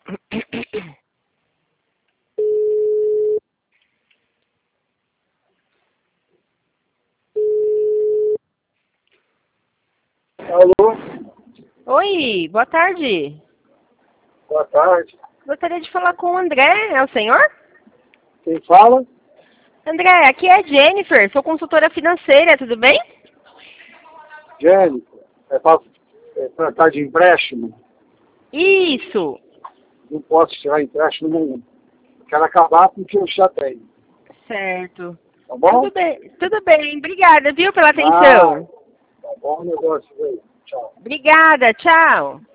Alô? Oi, boa tarde. Boa tarde. Gostaria de falar com o André, é o senhor? Quem fala? André, aqui é a Jennifer, sou consultora financeira, tudo bem? Jennifer. É para tratar de empréstimo? Isso, Não posso tirar empréstimo nenhum. Quero acabar com o que eu já tenho. certo. Tá bom? Tudo bem, obrigada, viu, pela Ah, atenção. tá bom o negócio aí. Tchau. Obrigada, tchau.